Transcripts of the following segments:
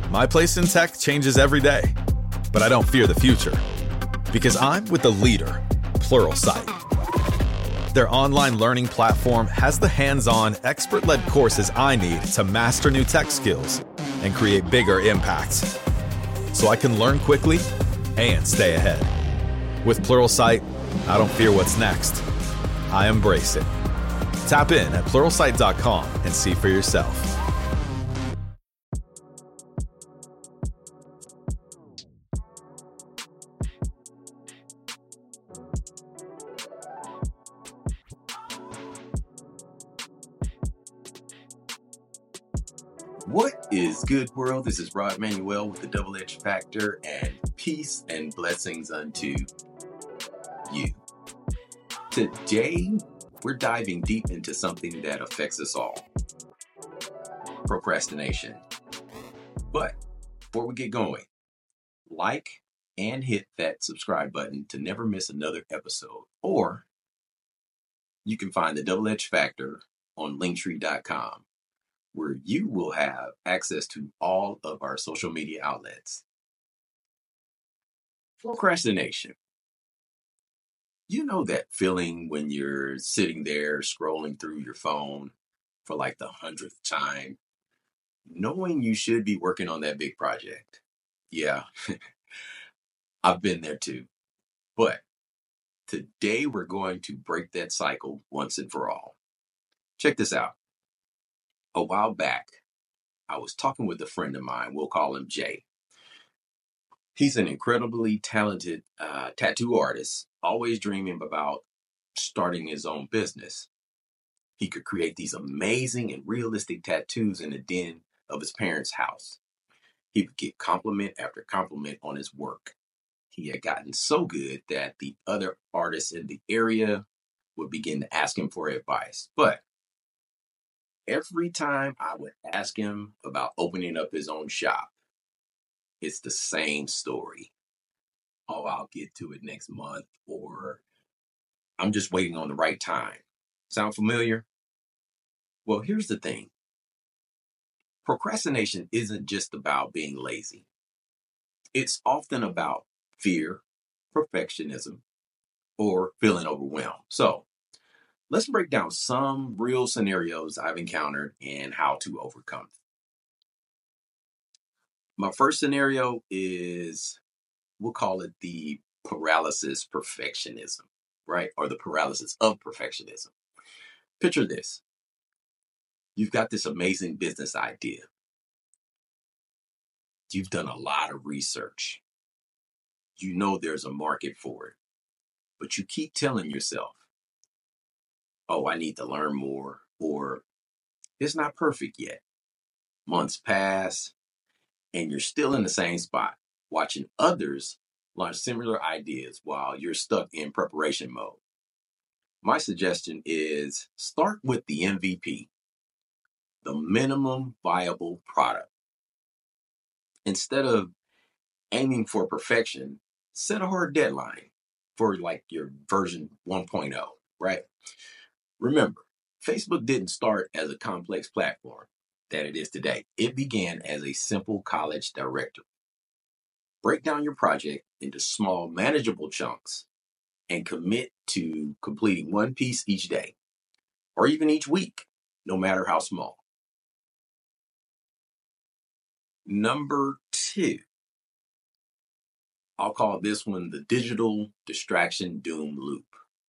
My place in tech changes every day, but I don't fear the future because I'm with the leader, Pluralsight. Their online learning platform has the hands-on, expert-led courses I need to master new tech skills and create bigger impacts, so I can learn quickly and stay ahead. With Pluralsight, I don't fear what's next. I embrace it. Tap in at Pluralsight.com and see for yourself. What is good, world? This is Rod Manuel with the Double Edge Factor, and peace and blessings unto you. Today, we're diving deep into something that affects us all: procrastination. But before we get going, like and hit that subscribe button to never miss another episode. Or you can find the Double Edge Factor on Linktree.com, where you will have access to all of our social media outlets. Procrastination. You know that feeling when you're sitting there scrolling through your phone for like the 100th time, knowing you should be working on that big project. Yeah, I've been there too. But today we're going to break that cycle once and for all. Check this out. A while back, I was talking with a friend of mine. We'll call him Jay. He's an incredibly talented tattoo artist, always dreaming about starting his own business. He could create these amazing and realistic tattoos in the den of his parents' house. He would get compliment after compliment on his work. He had gotten so good that the other artists in the area would begin to ask him for advice. But every time I would ask him about opening up his own shop, it's the same story. Oh, I'll get to it next month, or I'm just waiting on the right time. Sound familiar? Well, here's the thing. Procrastination isn't just about being lazy. It's often about fear, perfectionism, or feeling overwhelmed. So let's break down some real scenarios I've encountered and how to overcome them. My first scenario is, we'll call it the paralysis perfectionism, right? Or the paralysis of perfectionism. Picture this. You've got this amazing business idea. You've done a lot of research. You know there's a market for it, but you keep telling yourself, oh, I need to learn more, or it's not perfect yet. Months pass, and you're still in the same spot, watching others launch similar ideas while you're stuck in preparation mode. My suggestion is start with the MVP, the minimum viable product. Instead of aiming for perfection, set a hard deadline for like your version 1.0, right? Remember, Facebook didn't start as a complex platform that it is today. It began as a simple college directory. Break down your project into small, manageable chunks and commit to completing one piece each day, or even each week, no matter how small. Number 2, I'll call this one the digital distraction doom loop.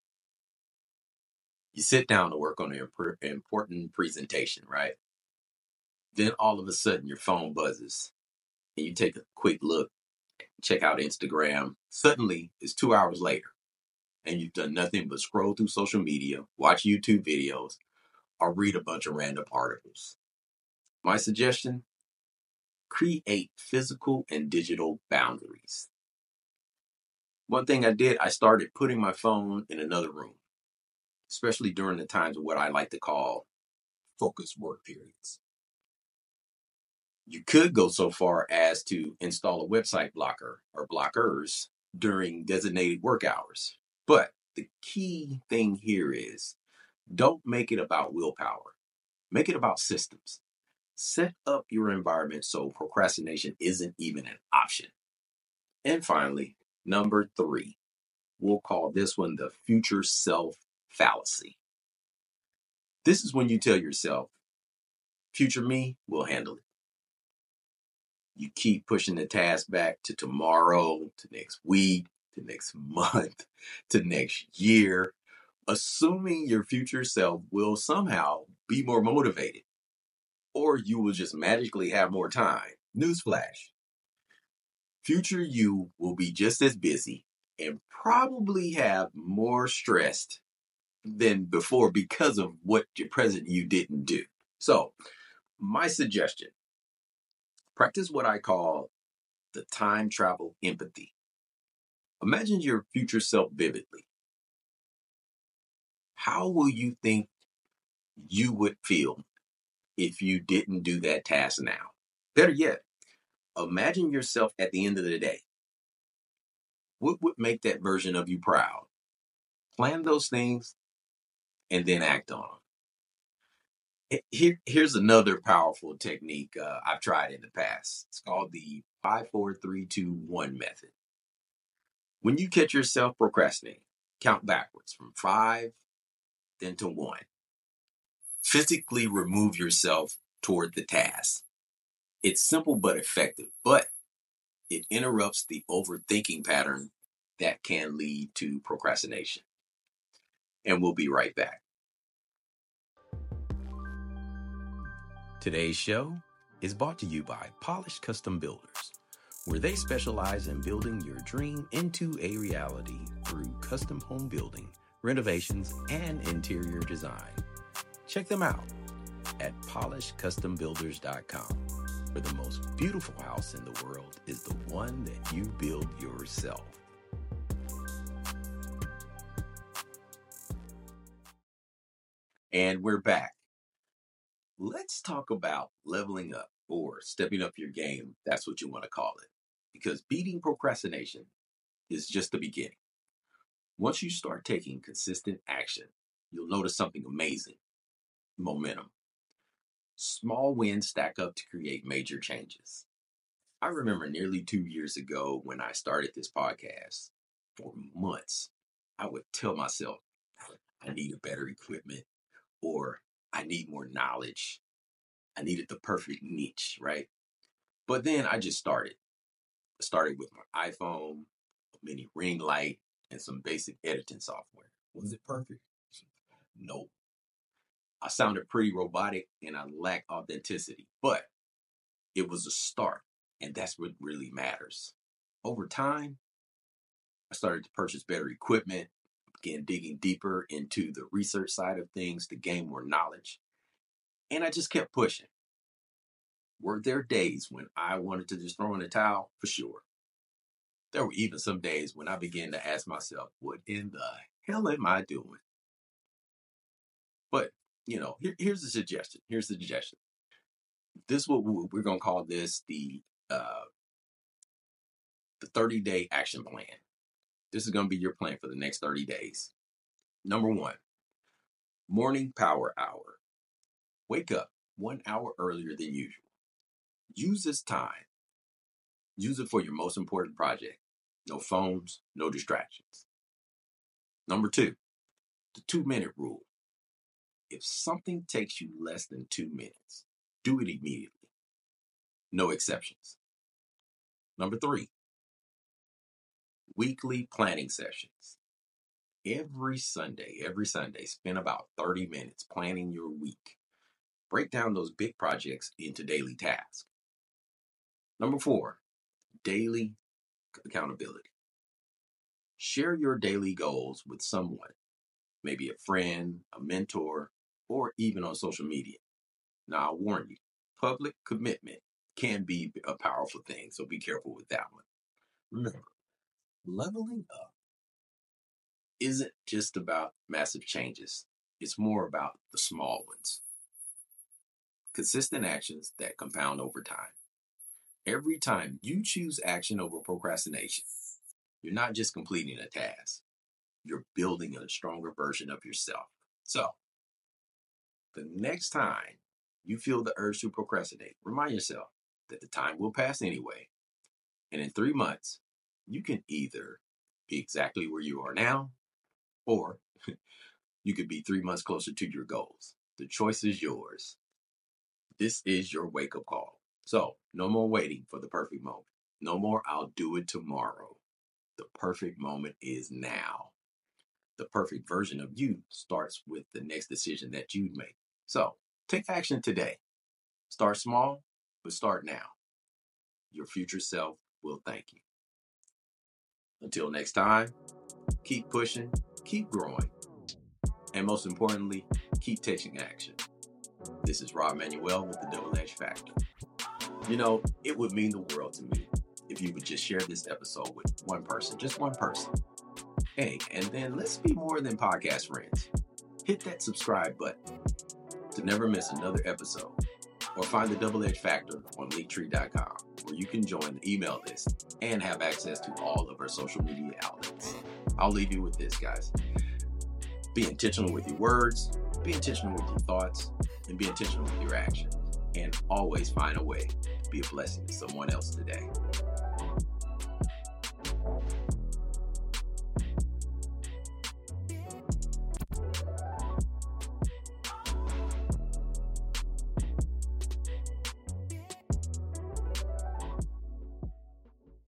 You sit down to work on an important presentation, right? Then all of a sudden your phone buzzes and you take a quick look, check out Instagram. Suddenly it's 2 hours later and you've done nothing but scroll through social media, watch YouTube videos, or read a bunch of random articles. My suggestion: create physical and digital boundaries. One thing I did, I started putting my phone in another room, especially during the times of what I like to call focused work periods. You could go so far as to install a website blocker or blockers during designated work hours. But the key thing here is, don't make it about willpower. Make it about systems. Set up your environment so procrastination isn't even an option. And finally, number 3, we'll call this one the future self fallacy. This is when you tell yourself, future me will handle it. You keep pushing the task back to tomorrow, to next week, to next month, to next year, assuming your future self will somehow be more motivated, or you will just magically have more time. Newsflash, future you will be just as busy and probably have more stressed than before because of what your present you didn't do. So, my suggestion, practice what I call the time travel empathy. Imagine your future self vividly. How will you think you would feel if you didn't do that task now? Better yet, imagine yourself at the end of the day. What would make that version of you proud? Plan those things and then act on them. Here's another powerful technique I've tried in the past. It's called the 5, 4, 3, 2, 1 method. When you catch yourself procrastinating, count backwards from 5, then to 1. Physically remove yourself toward the task. It's simple but effective, but it interrupts the overthinking pattern that can lead to procrastination. And we'll be right back. Today's show is brought to you by Polished Custom Builders, where they specialize in building your dream into a reality through custom home building, renovations, and interior design. Check them out at polishedcustombuilders.com, where the most beautiful house in the world is the one that you build yourself. And we're back. Let's talk about leveling up or stepping up your game. That's what you want to call it. Because beating procrastination is just the beginning. Once you start taking consistent action, you'll notice something amazing: momentum. Small wins stack up to create major changes. I remember nearly 2 years ago when I started this podcast. For months, I would tell myself, I needed better equipment, or I need more knowledge. I needed the perfect niche, right? But then I just started. I started with my iPhone, a mini ring light, and some basic editing software. Was it perfect? No. I sounded pretty robotic and I lacked authenticity, but it was a start, and that's what really matters. Over time, I started to purchase better equipment, began digging deeper into the research side of things to gain more knowledge, and I just kept pushing. Were there days when I wanted to just throw in a towel? For sure. There were even some days when I began to ask myself, what in the hell am I doing? But, here's the suggestion. This is what we're going to call this the 30-day action plan. This is going to be your plan for the next 30 days. Number 1, morning power hour. Wake up 1 hour earlier than usual. Use this time. Use it for your most important project. No phones, no distractions. Number 2, the 2-minute rule. If something takes you less than 2 minutes, do it immediately. No exceptions. Number 3, weekly planning sessions. Every Sunday, spend about 30 minutes planning your week. Break down those big projects into daily tasks. Number 4, daily accountability. Share your daily goals with someone, maybe a friend, a mentor, or even on social media. Now, I'll warn you, public commitment can be a powerful thing, so be careful with that one. Remember, leveling up isn't just about massive changes. It's more about the small ones. Consistent actions that compound over time. Every time you choose action over procrastination, you're not just completing a task, you're building a stronger version of yourself. So, the next time you feel the urge to procrastinate, remind yourself that the time will pass anyway. And in 3 months, you can either be exactly where you are now, or you could be 3 months closer to your goals. The choice is yours. This is your wake-up call. So, no more waiting for the perfect moment. No more, I'll do it tomorrow. The perfect moment is now. The perfect version of you starts with the next decision that you make. So, take action today. Start small, but start now. Your future self will thank you. Until next time, keep pushing, keep growing, and most importantly, keep taking action. This is Rob Manuel with the Double Edge Factor. You know, it would mean the world to me if you would just share this episode with one person, just one person. Hey, and then let's be more than podcast friends. Hit that subscribe button to never miss another episode, or find the Double Edge Factor on Linktree.com, where you can join the email list and have access to all of our social media outlets. I'll leave you with this, guys. Be intentional with your words, be intentional with your thoughts, and be intentional with your actions. And always find a way to be a blessing to someone else today.